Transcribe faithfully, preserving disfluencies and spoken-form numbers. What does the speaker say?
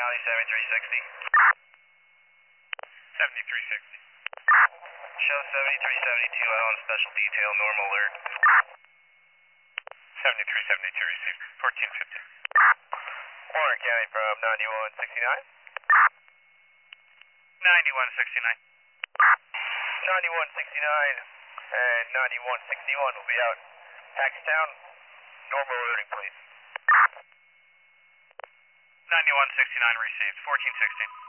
County, seventy-three sixty. seventy-three sixty. Show seventy-three seventy-two out on special detail, normal alert. seventy-three seventy-two received. fourteen fifty. Warren County from ninety-one sixty-nine. ninety-one sixty-nine. ninety-one sixty-nine and ninety-one sixty-one will be out. Paxtown, normal alerting, please. ninety-one sixty-nine received. fourteen sixteen.